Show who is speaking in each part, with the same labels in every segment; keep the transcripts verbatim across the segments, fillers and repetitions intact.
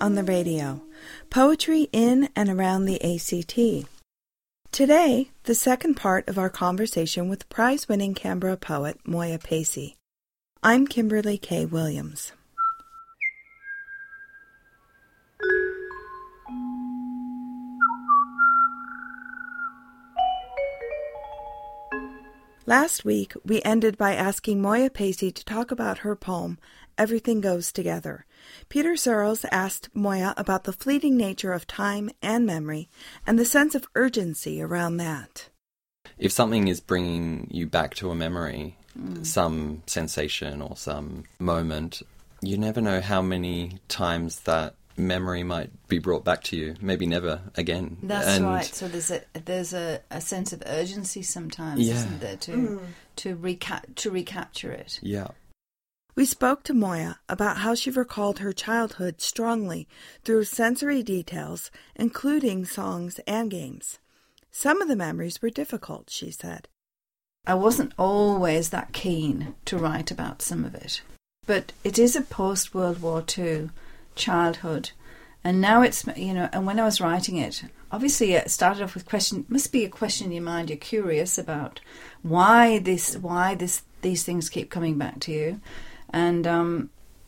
Speaker 1: on the radio, poetry in and around the A C T. Today, the second part of our conversation with prize-winning Canberra poet Moya Pacey. I'm Kimberly K. Williams. Last week, we ended by asking Moya Pacey to talk about her poem, Everything Goes Together. Peter Searles asked Moya about the fleeting nature of time and memory and the sense of urgency around that.
Speaker 2: If something is bringing you back to a memory, mm. some sensation or some moment, you never know how many times that memory might be brought back to you, maybe never again.
Speaker 3: That's
Speaker 2: and
Speaker 3: right. So there's a there's a, a sense of urgency sometimes,
Speaker 2: yeah.
Speaker 3: isn't there, to mm. to reca- to recapture it.
Speaker 2: Yeah.
Speaker 1: We spoke to Moya about how she recalled her childhood strongly through sensory details, including songs and games. Some of the memories were difficult, she said.
Speaker 3: I wasn't always that keen to write about some of it, but it is a post-World War Two childhood, and now it's, you know, and when I was writing it, obviously it started off with question, must be a question in your mind, you're curious about why this, why this, these things keep coming back to you, and um,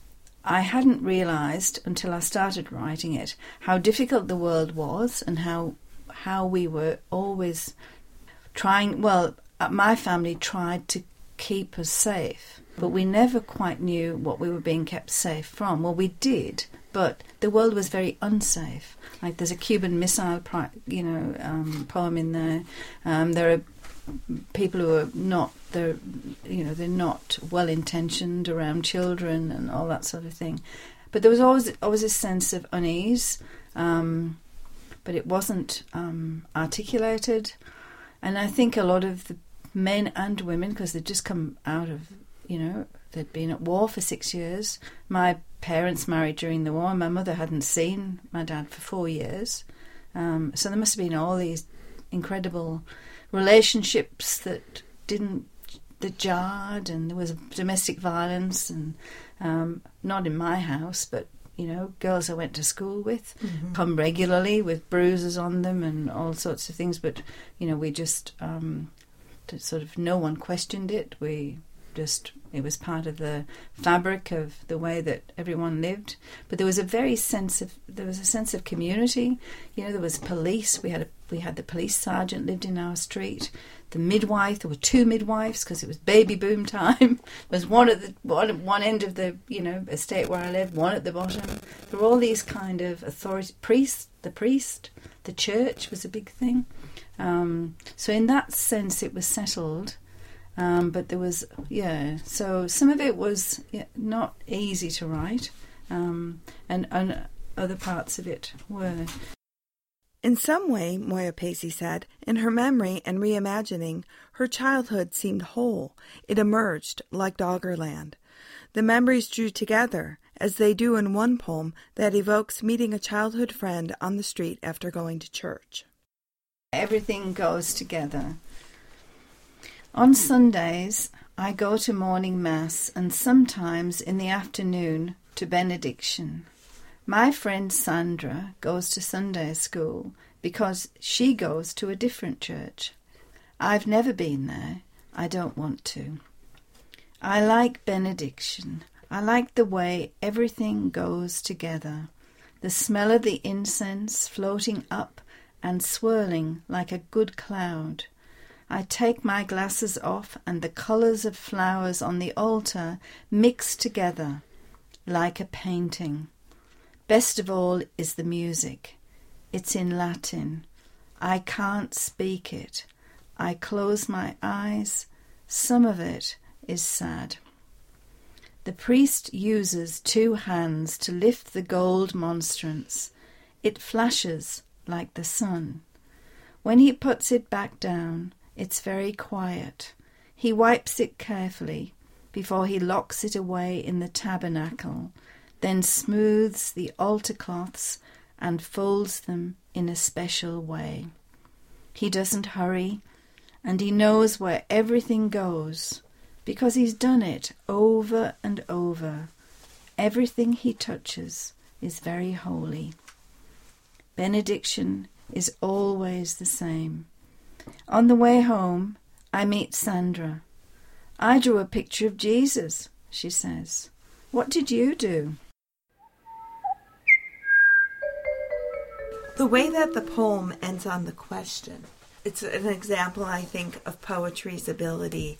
Speaker 3: I hadn't realised until I started writing it how difficult the world was and how how we were always trying, well, my family tried to keep us safe, but we never quite knew what we were being kept safe from. Well, we did, but the world was very unsafe. Like there's a Cuban Missile, you know, um, poem in there. Um, there are people who are not, they're, you know, they're not well intentioned around children and all that sort of thing. But there was always always a sense of unease, um, but it wasn't um, articulated. And I think a lot of the men and women, because they'd just come out of, you know, they'd been at war for six years. My parents married during the war. My mother hadn't seen my dad for four years. Um, so there must have been all these incredible relationships that didn't, that jarred, and there was domestic violence, and um, not in my house, but, you know, girls I went to school with mm-hmm. come regularly with bruises on them and all sorts of things. But, you know, we just... Um, To sort of no one questioned it. We just, it was part of the fabric of the way that everyone lived. But there was a very sense of, there was a sense of community. You know, there was police. We had a, we had the police sergeant lived in our street. The midwife, there were two midwives because it was baby boom time. There was one at the one, one end of the, you know, estate where I lived, one at the bottom. There were all these kind of authority, priest, the priest, the church was a big thing. Um, so in that sense it was settled, um, but there was, yeah, so some of it was yeah, not easy to write, um, and, and other parts of it were.
Speaker 1: In some way, Moya Pacey said, in her memory and reimagining, her childhood seemed whole. It emerged like Doggerland. The memories drew together, as they do in one poem that evokes meeting a childhood friend on the street after going to church.
Speaker 3: Everything goes together. On Sundays, I go to morning mass and sometimes in the afternoon to benediction. My friend Sandra goes to Sunday school because she goes to a different church. I've never been there. I don't want to. I like benediction. I like the way everything goes together. The smell of the incense floating up and swirling like a good cloud. I take my glasses off and the colours of flowers on the altar mix together like a painting. Best of all is the music. It's in Latin. I can't speak it. I close my eyes. Some of it is sad. The priest uses two hands to lift the gold monstrance. It flashes like the sun. When he puts it back down, it's very quiet. He wipes it carefully before he locks it away in the tabernacle, then smooths the altar cloths and folds them in a special way. He doesn't hurry, and he knows where everything goes, because he's done it over and over. Everything he touches is very holy. Benediction is always the same. On the way home, I meet Sandra. I drew a picture of Jesus, she says. What did you do?
Speaker 1: The way that the poem ends on the question, it's an example, I think, of poetry's ability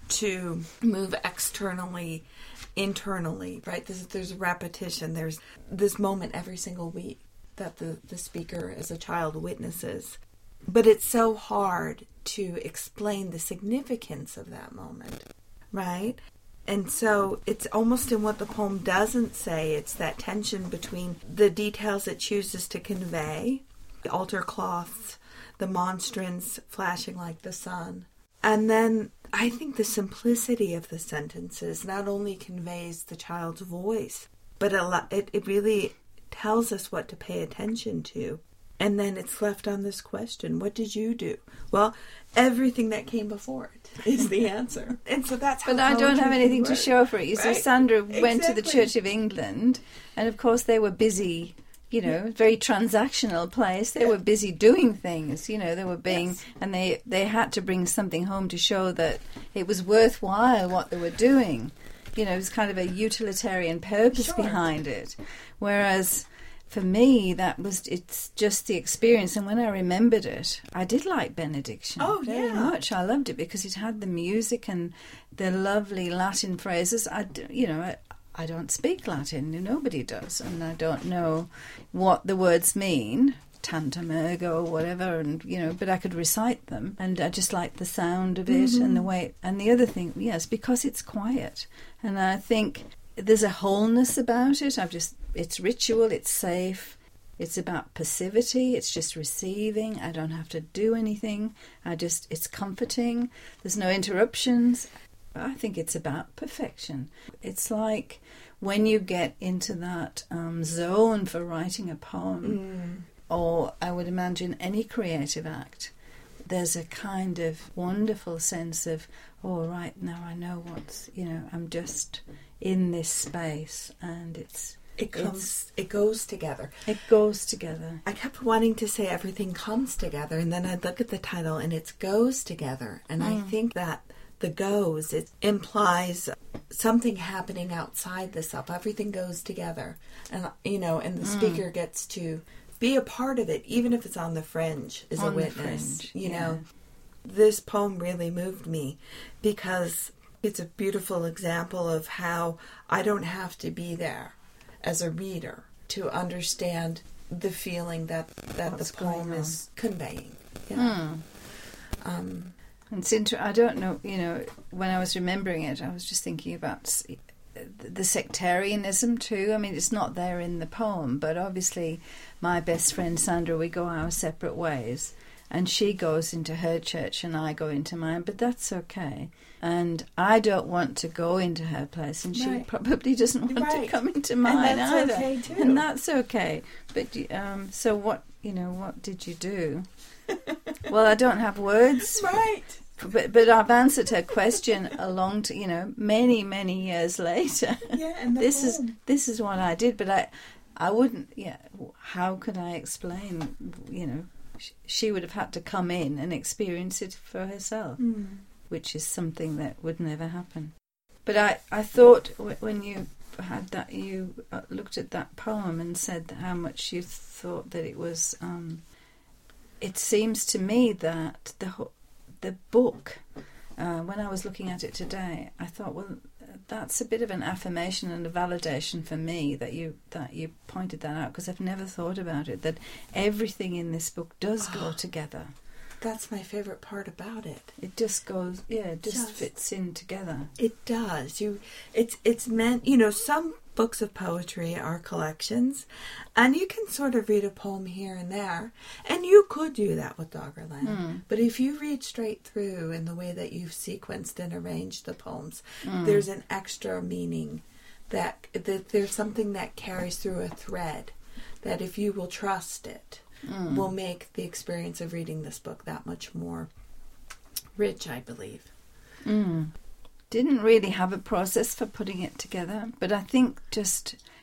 Speaker 1: to move externally, internally, right? There's, there's repetition. There's this moment every single week that the, the speaker as a child witnesses. But it's so hard to explain the significance of that moment, right? And so it's almost in what the poem doesn't say. It's that tension between the details it chooses to convey, the altar cloths, the monstrance flashing like the sun. And then I think the simplicity of the sentences not only conveys the child's voice, but it, it really tells us what to pay attention to. And then it's left on this question, what did you do? Well, everything that came before it is the answer. And so that's how
Speaker 3: But I don't have anything
Speaker 1: work.
Speaker 3: to show for it. You
Speaker 1: Right?
Speaker 3: see, Sandra went
Speaker 1: Exactly.
Speaker 3: to the Church of England, and of course they were busy, you know, very transactional place. They
Speaker 1: Yeah.
Speaker 3: were busy doing things, you know, they were being,
Speaker 1: Yes.
Speaker 3: and they, they had to bring something home to show that it was worthwhile what they were doing. You know, it was kind of a utilitarian purpose
Speaker 1: Sure.
Speaker 3: behind it. Whereas for me, that was, it's just the experience. And when I remembered it, I did like Benediction
Speaker 1: Oh,
Speaker 3: very
Speaker 1: yeah.
Speaker 3: much. I loved it because it had the music and the lovely Latin phrases. I, d- you know, I, I don't speak Latin. Nobody does. And I don't know what the words mean, tantum ergo or whatever, and, you know, but I could recite them. And I just liked the sound of it
Speaker 1: Mm-hmm.
Speaker 3: and the way. And the other thing, yes, because it's quiet. And I think there's a wholeness about it. I've just, it's ritual, it's safe, it's about passivity, it's just receiving. I don't have to do anything. I just, it's comforting. There's no interruptions. I think it's about perfection. It's like when you get into that um, zone for writing a poem,
Speaker 1: Mm.
Speaker 3: or I would imagine any creative act, there's a kind of wonderful sense of, oh, right, now I know what's, you know, I'm just in this space, and it's
Speaker 1: It comes, it goes together.
Speaker 3: it goes together.
Speaker 1: I kept wanting to say everything comes together, and then I'd look at the title and it's goes together. And I think that the goes, it implies something happening outside the self. Everything goes together. And, you know, and the speaker gets to be a part of it, even if it's on the fringe, as
Speaker 3: On
Speaker 1: a
Speaker 3: the
Speaker 1: witness.
Speaker 3: fringe,
Speaker 1: you
Speaker 3: yeah.
Speaker 1: know, this poem really moved me because it's a beautiful example of how I don't have to be there as a reader to understand the feeling that, that
Speaker 3: What's
Speaker 1: the poem
Speaker 3: going on.
Speaker 1: is conveying. Yeah. Um,
Speaker 3: And it's inter- I don't know, you know, when I was remembering it, I was just thinking about s- the sectarianism too. I mean, it's not there in the poem, but obviously my best friend Sandra, we go our separate ways, and she goes into her church and I go into mine, but that's okay. And I don't want to go into her place, and she
Speaker 1: Right.
Speaker 3: probably doesn't want
Speaker 1: Right.
Speaker 3: to come into mine
Speaker 1: that's
Speaker 3: either.
Speaker 1: okay, too.
Speaker 3: And that's okay. But um, so what? You know, what did you do? Well, I don't have words.
Speaker 1: right.
Speaker 3: But but I've answered her question a long, t- you know, many many years later.
Speaker 1: Yeah, and the
Speaker 3: this is
Speaker 1: poem.
Speaker 3: this is what I did. But I I wouldn't. Yeah, how could I explain? You know, sh- she would have had to come in and experience it for herself,
Speaker 1: Mm.
Speaker 3: which is something that would never happen. But I I thought w- when you had that, you uh, looked at that poem and said how much you thought that it was. Um, it seems to me that the whole the book, uh, when I was looking at it today, I thought, well, that's a bit of an affirmation and a validation for me that you that you pointed that out, because I've never thought about it, that everything in this book does go together.
Speaker 1: That's my favorite part about it.
Speaker 3: It just goes, yeah, it just
Speaker 1: Just-
Speaker 3: fits in together.
Speaker 1: It does. You, it's it's meant. You know, some books of poetry are collections, and you can sort of read a poem here and there, and you could do that with Doggerland.
Speaker 3: Mm.
Speaker 1: But if you read straight through in the way that you've sequenced and arranged the poems,
Speaker 3: Mm.
Speaker 1: there's an extra meaning that that there's something that carries through a thread. That if you will trust it,
Speaker 3: Mm.
Speaker 1: will make the experience of reading this book that much more rich, I believe.
Speaker 3: Mm. Didn't really have a process for putting it together, but I think just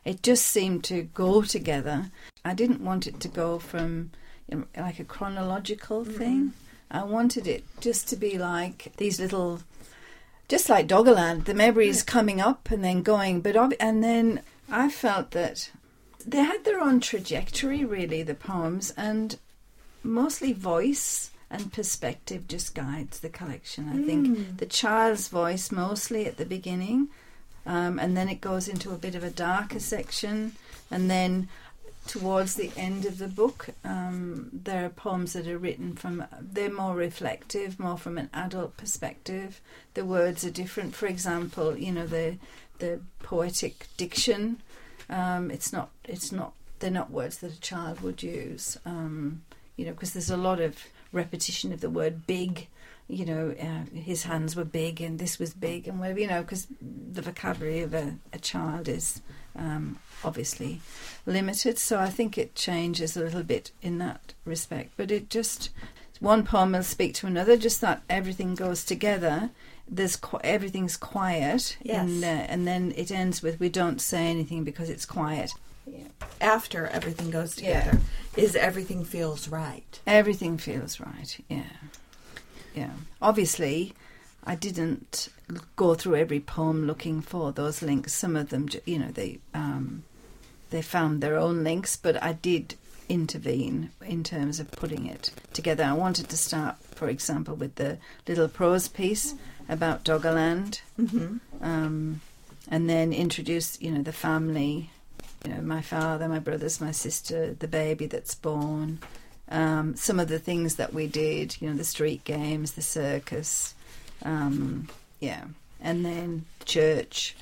Speaker 3: it just seemed to go together. I didn't want it to go from, you know, like a chronological mm-hmm. thing. I wanted it just to be like these little, just like Doggerland, the memories yeah. coming up and then going. But ob- And then I felt that they had their own trajectory, really, the poems, and mostly voice and perspective just guides the collection. I mm. think the child's voice mostly at the beginning, um, and then it goes into a bit of a darker section, and then towards the end of the book, um, there are poems that are written from, they're more reflective, more from an adult perspective. The words are different. For example, you know, the the poetic diction, um, it's not, it's not, they're not words that a child would use, um, you know, because there's a lot of repetition of the word big, you know, uh, his hands were big and this was big and whatever, you know, because the vocabulary of a, a child is um, obviously limited. So I think it changes a little bit in that respect. But it just, one poem will speak to another, just that everything goes together. There's qu- everything's quiet,
Speaker 1: yes.
Speaker 3: in, uh, and then it ends with we don't say anything because it's quiet.
Speaker 1: Yeah. After everything goes together, yeah. is everything feels right.
Speaker 3: Everything feels right, yeah. Yeah. Obviously, I didn't go through every poem looking for those links. Some of them, you know, they um, they found their own links, but I did intervene in terms of putting it together. I wanted to start, for example, with the little prose piece about Doggerland,
Speaker 1: mm-hmm.
Speaker 3: um, and then introduce, you know, the family. You know, my father, my brothers, my sister, the baby that's born, um, some of the things that we did, you know, the street games, the circus, um, yeah, and then church.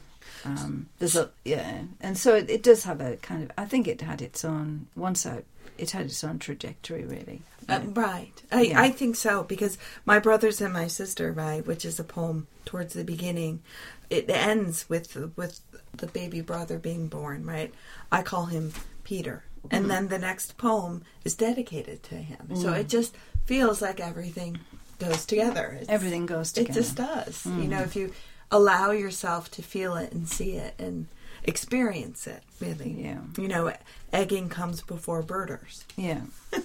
Speaker 3: Um, there's a yeah, and so it, it does have a kind of. I think it had its own. Once I, it had its own trajectory, really.
Speaker 1: Yeah. Uh, right, I yeah. I think so, because My Brothers and My Sister, right, which is a poem towards the beginning, it ends with with the baby brother being born, right? I call him Peter, and mm. then the next poem is dedicated to him. Mm. So it just feels like everything goes together. It's,
Speaker 3: everything goes together.
Speaker 1: It just does. Mm. You know, if you allow yourself to feel it and see it and experience it, really.
Speaker 3: Yeah.
Speaker 1: You know, egging comes before birders.
Speaker 3: Yeah.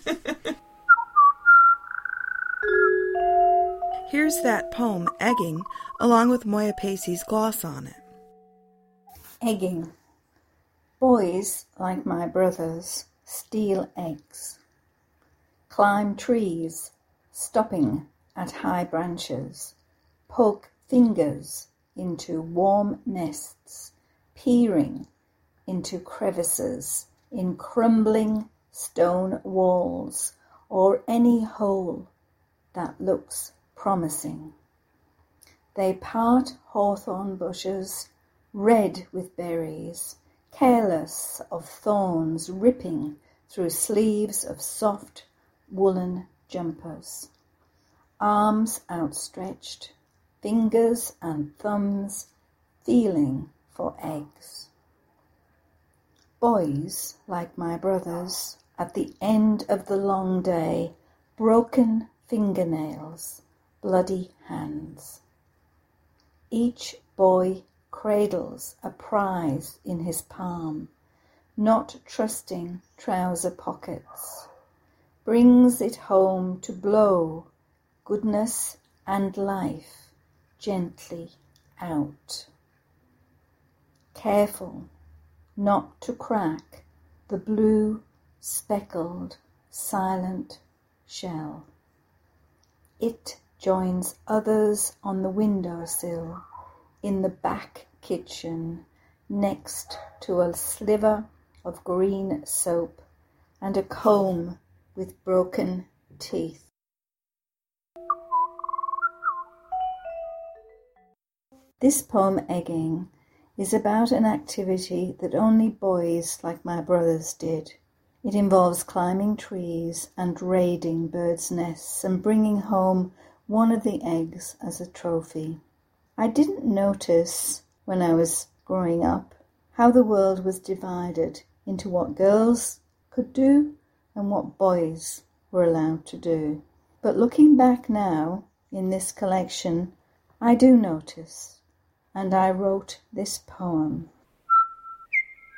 Speaker 1: Here's that poem, Egging, along with Moya Pacey's gloss on it.
Speaker 4: Egging. Boys, like my brothers, steal eggs. Climb trees, stopping at high branches. Poke fingers into warm nests, peering into crevices in crumbling stone walls or any hole that looks promising. They part hawthorn bushes, red with berries, careless of thorns ripping through sleeves of soft woolen jumpers. Arms outstretched, fingers and thumbs feeling for eggs. Boys, like my brothers, at the end of the long day, broken fingernails, bloody hands. Each boy cradles a prize in his palm, not trusting trouser pockets, brings it home to blow goodness and life gently out. Careful not to crack the blue, speckled, silent shell. It joins others on the windowsill, in the back kitchen, next to a sliver of green soap and a comb with broken teeth. This poem, Egging, is about an activity that only boys like my brothers did. It involves climbing trees and raiding birds' nests and bringing home one of the eggs as a trophy. I didn't notice, when I was growing up, how the world was divided into what girls could do and what boys were allowed to do. But looking back now, in this collection, I do notice, and I wrote this poem.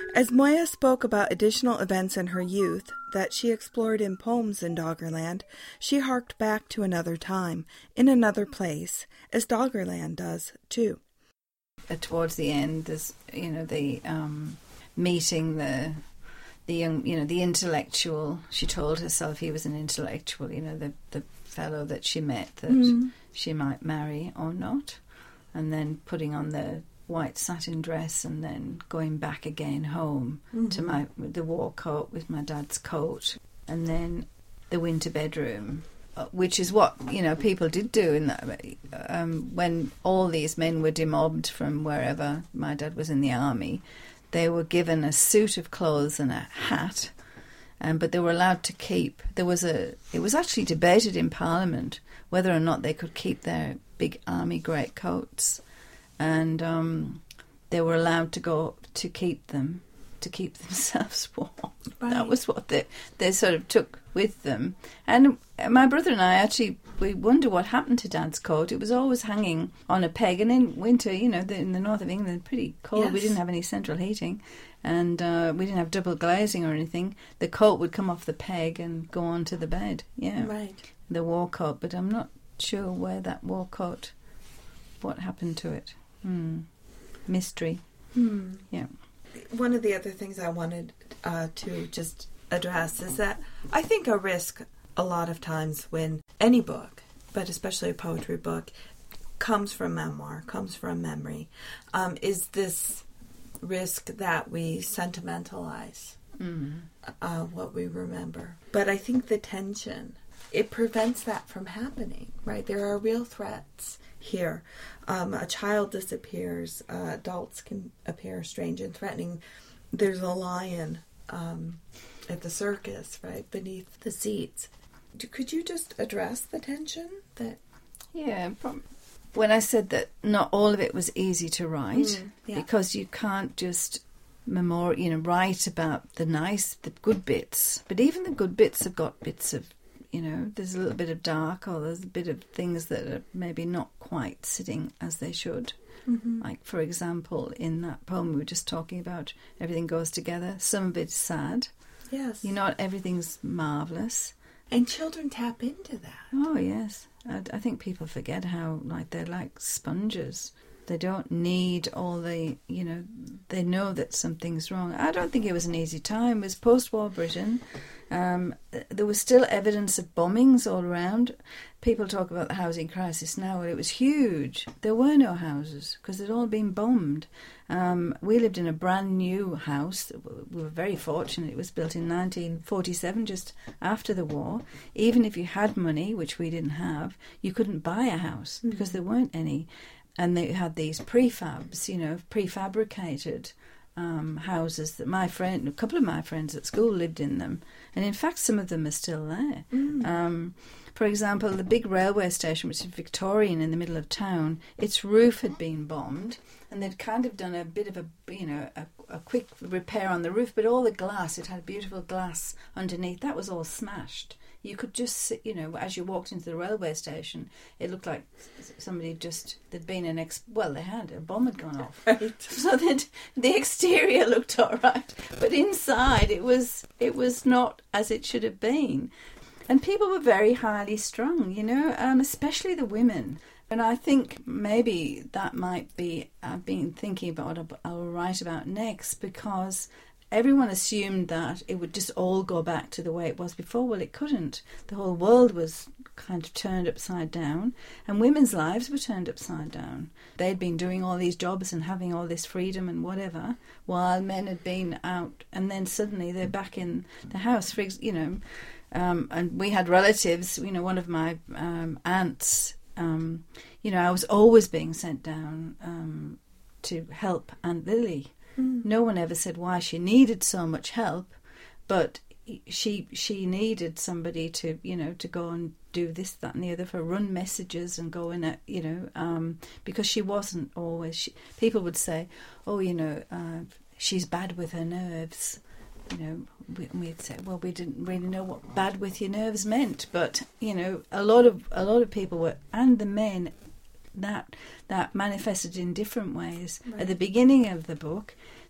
Speaker 1: As Moya spoke about additional events in her youth that she explored in poems in Doggerland, she harked back to another time, in another place, as Doggerland does, too.
Speaker 3: Uh, towards the end, there's, you know, the um, meeting the the young, you know, the intellectual. She told herself he was an intellectual, you know, the, the fellow that she met that mm. she might marry or not, and then putting on the white satin dress and then going back again home mm-hmm. to my the war coat with my dad's coat, and then the winter bedroom, which is what, you know, people did do in that um, when all these men were demobbed from wherever. My dad was in the army. They were given a suit of clothes and a hat, um, but they were allowed to keep. There was a. It was actually debated in Parliament whether or not they could keep their big army greatcoats. And um, they were allowed to go to keep them, to keep themselves warm. Right. That was what they they sort of took with them. And my brother and I actually, we wonder what happened to Dad's coat. It was always hanging on a peg. And in winter, you know, the, in the north of England, pretty cold. Yes. We didn't have any central heating. And uh, we didn't have double glazing or anything. The coat would come off the peg and go onto the bed. Yeah,
Speaker 1: right.
Speaker 3: The war coat. But I'm not sure where that war coat, what happened to it. Hmm. Mystery.
Speaker 1: Hmm.
Speaker 3: Yeah.
Speaker 1: One of the other things I wanted uh, to just address is that I think a risk a lot of times when any book, but especially a poetry book, comes from memoir, comes from memory, um, is this risk that we sentimentalize mm. uh, what we remember. But I think the tension, it prevents that from happening, right? There are real threats here. Um, a child disappears. Uh, adults can appear strange and threatening. There's a lion um, at the circus, right, beneath the seats. Could you just address the tension that?
Speaker 3: Yeah. When I said that not all of it was easy to write, mm, yeah. because you can't just memor, you know, write about the nice, the good bits. But even the good bits have got bits of, you know, there's a little bit of dark, or there's a bit of things that are maybe not quite sitting as they should. Mm-hmm. Like, for example, in that poem we were just talking about, Everything Goes Together, some of it's sad.
Speaker 1: Yes.
Speaker 3: You know, everything's marvellous.
Speaker 1: And children tap into that.
Speaker 3: Oh, yes. I, I think people forget how, like, they're like sponges. They don't need all the, you know, they know that something's wrong. I don't think it was an easy time. It was post-war Britain. Um, there was still evidence of bombings all around. People talk about the housing crisis now. Well, it was huge. There were no houses because they'd all been bombed. Um, we lived in a brand new house. We were very fortunate. It was built in nineteen forty-seven, just after the war. Even if you had money, which we didn't have, you couldn't buy a house mm. because there weren't any. And they had these prefabs, you know, prefabricated um, houses that my friend, a couple of my friends at school lived in them. And in fact, some of them are still there. Mm. Um, for example, the big railway station, which is Victorian in the middle of town, its roof had been bombed. And they'd kind of done a bit of a, you know, a, a quick repair on the roof. But all the glass, it had beautiful glass underneath, that was all smashed. You could just sit, you know, as you walked into the railway station, it looked like somebody just, there'd been an ex, well, they had, a bomb had gone off.
Speaker 1: Right.
Speaker 3: So that the exterior looked all right, but inside it was, it was not as it should have been. And people were very highly strung, you know, um, especially the women. And I think maybe that might be, I've been thinking about what I'll write about next, because everyone assumed that it would just all go back to the way it was before. Well, it couldn't. The whole world was kind of turned upside down, and women's lives were turned upside down. They'd been doing all these jobs and having all this freedom and whatever, while men had been out, and then suddenly they're back in the house. For you know, um, and we had relatives. You know, one of my um, aunts. Um, you know, I was always being sent down um, to help Aunt Lily. Mm. No one ever said why she needed so much help, but she she needed somebody to, you know, to go and do this, that and the other, for run messages and go in, at, you know, um, because she wasn't always, she, people would say, oh, you know, uh, she's bad with her nerves. You know, we, we'd say, well, we didn't really know what bad with your nerves meant, but, you know, a lot of a lot of people were, and the men, that that manifested in different ways. Right. At the beginning of the book,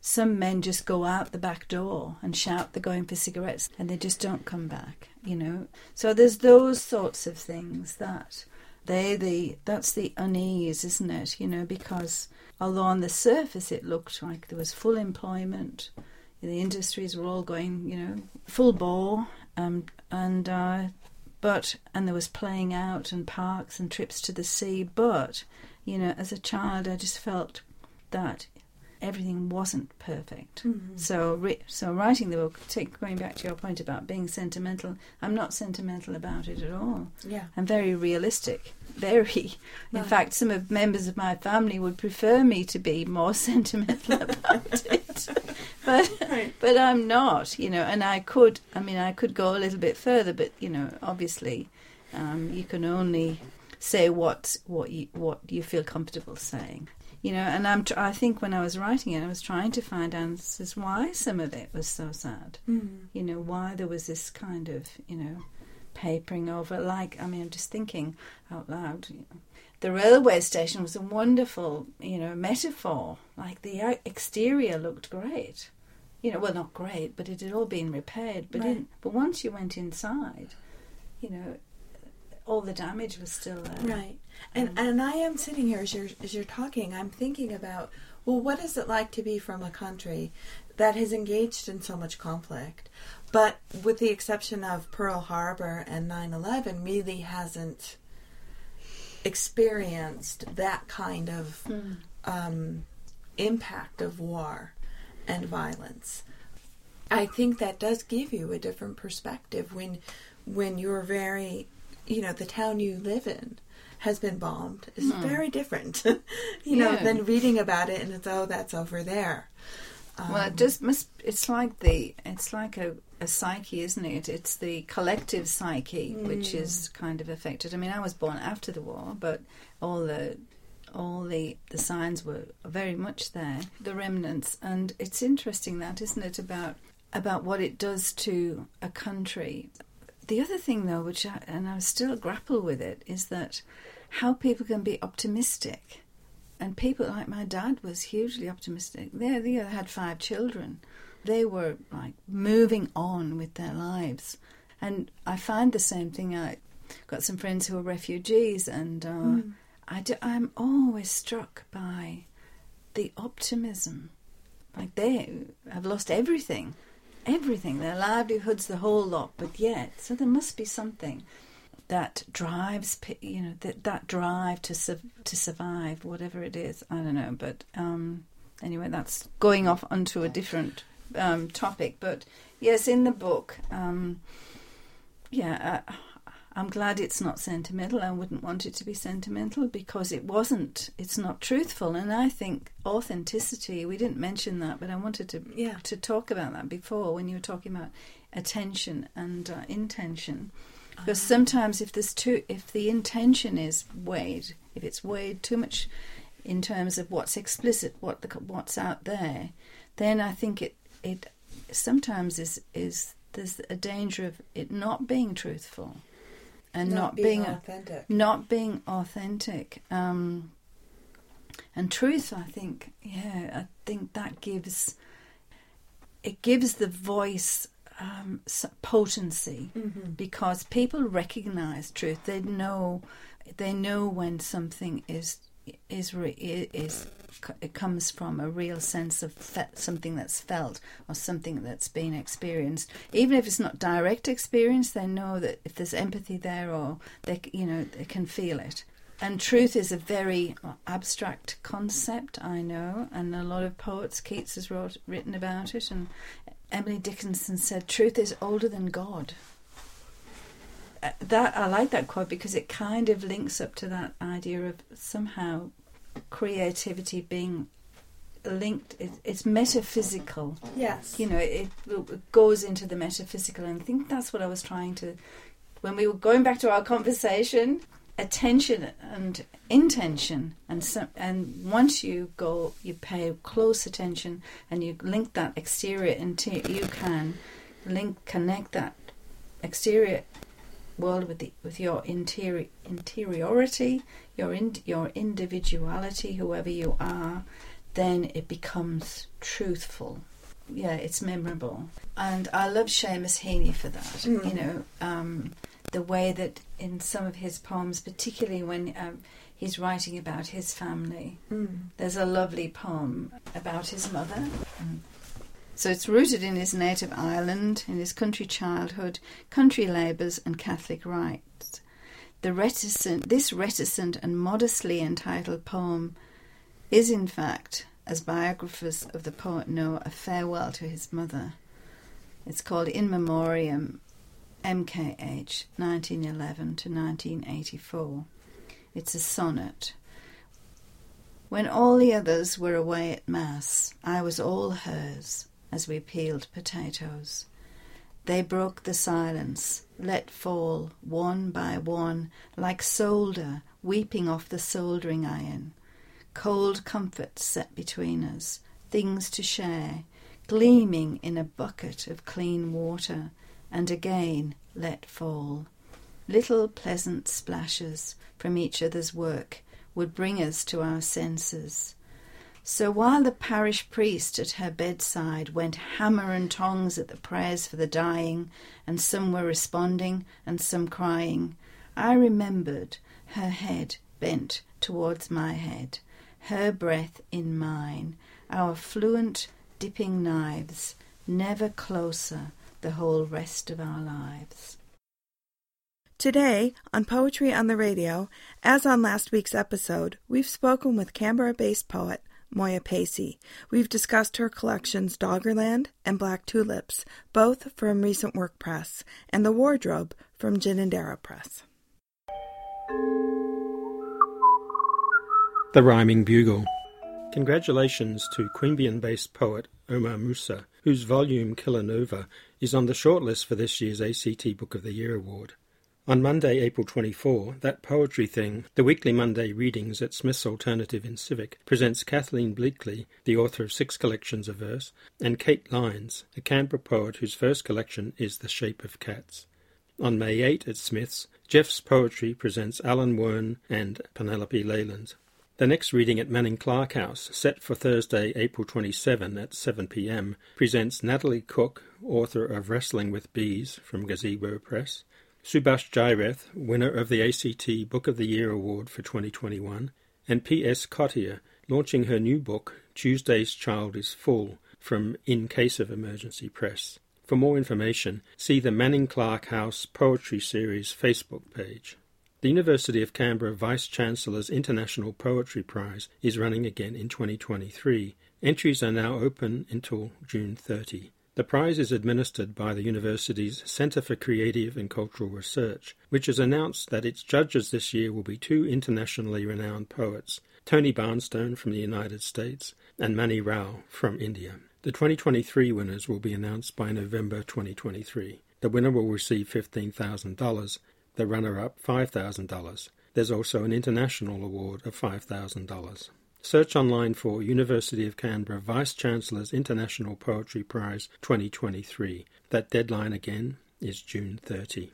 Speaker 3: some men just go out the back door and shout they're going for cigarettes and they just don't come back, you know. So there's those sorts of things that they the that's the unease, isn't it? You know, because although on the surface it looked like there was full employment, the industries were all going, you know, full bore, um, and uh, but and there was playing out and parks and trips to the sea. But you know, as a child, I just felt that everything wasn't perfect. Mm-hmm. So, re- so writing the book, take, going back to your point about being sentimental, I'm not sentimental about it at all.
Speaker 1: Yeah,
Speaker 3: I'm very realistic. Very. In
Speaker 1: right.
Speaker 3: fact, some of members of my family would prefer me to be more sentimental about it, but
Speaker 1: right.
Speaker 3: but I'm not. You know, and I could. I mean, I could go a little bit further, but you know, obviously, um, you can only say what what you what you feel comfortable saying. You know, and I'm. Tr- I think when I was writing it, I was trying to find answers why some of it was so sad.
Speaker 1: Mm-hmm.
Speaker 3: You know, why there was this kind of, you know, papering over. Like, I mean, I'm just thinking out loud. You know, the railway station was a wonderful, you know, metaphor. Like the exterior looked great. You know, well, not great, but it had all been repaired. But
Speaker 1: right.
Speaker 3: in, but once you went inside, you know, all the damage was still there.
Speaker 1: Right. And um, and I am sitting here as you're as you're talking, I'm thinking about, well, what is it like to be from a country that has engaged in so much conflict, but with the exception of Pearl Harbor and nine eleven, really hasn't experienced that kind of mm. um, impact of war and violence. I think that does give you a different perspective when when you're very, you know, the town you live in has been bombed is mm. very different, you yeah. know, than reading about it and it's, oh, that's over there. Um,
Speaker 3: well, it just must. It's like the. It's like a, a psyche, isn't it? It's the collective psyche mm. which is kind of affected. I mean, I was born after the war, but all the all the the signs were very much there, the remnants. And it's interesting that, isn't it, about about what it does to a country. The other thing, though, which I, and I still grapple with it, is that how people can be optimistic. And people like my dad was hugely optimistic. They, they had five children. They were like moving on with their lives. And I find the same thing. I got some friends who are refugees, and uh, mm. I do, I'm always struck by the optimism. Like they have lost everything. Everything, their livelihoods, the whole lot, but yet, so there must be something that drives, you know, that that drive to su- to survive, whatever it is. I don't know, but um, anyway, that's going off onto a different um, topic. But yes, in the book, um, yeah, uh, I'm glad it's not sentimental. I wouldn't want it to be sentimental because it wasn't. It's not truthful, and I think authenticity. We didn't mention that, but I wanted to
Speaker 1: yeah.
Speaker 3: to talk about that before when you were talking about attention and uh, intention. Because uh-huh. sometimes, if there's too, if the intention is weighed, if it's weighed too much in terms of what's explicit, what the, what's out there, then I think it it sometimes is is there's a danger of it not being truthful. And not,
Speaker 1: not
Speaker 3: being,
Speaker 1: being authentic.
Speaker 3: Not being authentic. Um, and truth, I think, yeah, I think that gives, it gives the voice um, potency mm-hmm. because people recognise truth. They know, they know when something is is is it comes from a real sense of fe- something that's felt or something that's been experienced. Even if it's not direct experience, they know that if there's empathy there, or they, you know, they can feel it. And truth is a very abstract concept, I know, and a lot of poets, Keats has wrote, written about it, and Emily Dickinson said, "Truth is older than God." That I like that quote because it kind of links up to that idea of somehow creativity being linked. It, it's metaphysical.
Speaker 1: Yes.
Speaker 3: You know, it, it goes into the metaphysical, and I think that's what I was trying to. When we were going back to our conversation, attention and intention, and so, and once you go, you pay close attention, and you link that exterior into you can link connect that exterior world with the with your interior interiority, your in, your individuality, whoever you are, then it becomes truthful. Yeah, it's memorable. And I love Seamus Heaney for that. Mm. You know, um, the way that in some of his poems, particularly when um, he's writing about his family, mm. there's a lovely poem about his mother. Mm. So it's rooted in his native Ireland, in his country childhood, country labours and Catholic rites. The reticent, this reticent and modestly entitled poem is in fact, as biographers of the poet know, a farewell to his mother. It's called In Memoriam, M K H, nineteen eleven to nineteen eighty-four. It's a sonnet. When all the others were away at Mass, I was all hers as we peeled potatoes. They broke the silence, let fall, one by one, like solder weeping off the soldering iron. Cold comforts set between us, things to share, gleaming in a bucket of clean water, and again let fall. Little pleasant splashes from each other's work would bring us to our senses. So while the parish priest at her bedside went hammer and tongs at the prayers for the dying, and some were responding and some crying, I remembered her head bent towards my head, her breath in mine, our fluent dipping knives, never closer the whole rest of our lives.
Speaker 1: Today, on Poetry on the Radio, as on last week's episode, we've spoken with Canberra-based poet Moya Pacey. We've discussed her collections Doggerland and Black Tulips, both from Recent Work Press, and The Wardrobe from Ginninderra Press.
Speaker 5: The Rhyming Bugle. Congratulations to Queanbeyan-based poet Omar Musa, whose volume Killanova is on the shortlist for this year's A C T Book of the Year award. On Monday, April twenty-fourth, That Poetry Thing, the weekly Monday readings at Smith's Alternative in Civic, presents Kathleen Bleakley, the author of six collections of verse, and Kate Lyons, a Canberra poet whose first collection is The Shape of Cats. On May eighth at Smith's, Jeff's Poetry presents Alan Wern and Penelope Leyland. The next reading at Manning Clark House, set for Thursday, April twenty-seventh at seven p m, presents Natalie Cook, author of Wrestling with Bees from Gazebo Press, Subhash Jaireth, winner of the A C T Book of the Year Award for twenty twenty-one, and P S Cottier, launching her new book, Tuesday's Child is Full, from In Case of Emergency Press. For more information, see the Manning Clark House Poetry Series Facebook page. The University of Canberra Vice-Chancellor's International Poetry Prize is running again in twenty twenty-three. Entries are now open until June thirtieth. The prize is administered by the university's Centre for Creative and Cultural Research, which has announced that its judges this year will be two internationally renowned poets, Tony Barnstone from the United States and Mani Rao from India. The twenty twenty-three winners will be announced by November twenty twenty-three. The winner will receive fifteen thousand dollars, the runner-up five thousand dollars. There's also an international award of five thousand dollars. Search online for University of Canberra Vice-Chancellor's International Poetry Prize twenty twenty-three. That deadline again is June thirtieth.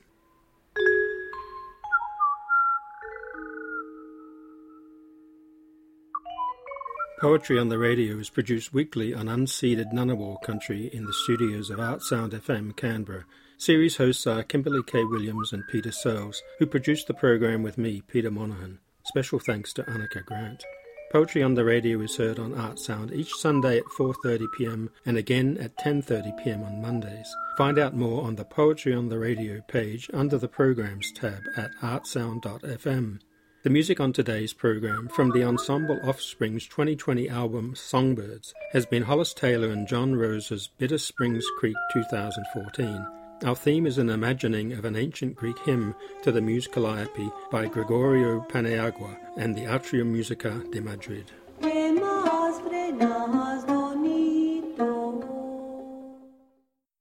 Speaker 5: Poetry on the Radio is produced weekly on unceded Ngunnawal country in the studios of Art Sound F M Canberra. Series hosts are Kimberly K. Williams and Peter Searles, who produced the program with me, Peter Monaghan. Special thanks to Annika Grant. Poetry on the Radio is heard on Art Sound each Sunday at four thirty p m and again at ten thirty p m on Mondays. Find out more on the Poetry on the Radio page under the Programs tab at artsound dot f m. The music on today's program, from the ensemble Offspring's twenty twenty album Songbirds, has been Hollis Taylor and John Rose's Bitter Springs Creek two thousand fourteen. Our theme is an imagining of an ancient Greek hymn to the Muse Calliope by Gregorio Paniagua and the Atrium Musica de Madrid.